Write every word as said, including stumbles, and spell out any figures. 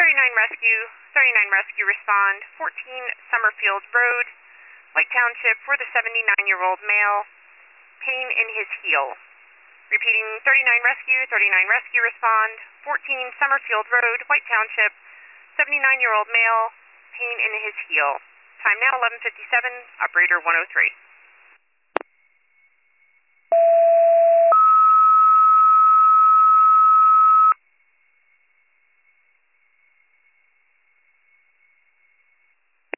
thirty-nine Rescue, thirty-nine Rescue respond, fourteen Summerfield Road, White Township, for the seventy-nine-year-old male, pain in his heel. Repeating, thirty-nine Rescue, thirty-nine Rescue respond, fourteen Summerfield Road, White Township, seventy-nine-year-old male, pain in his heel. Time now eleven fifty-seven, operator one oh three.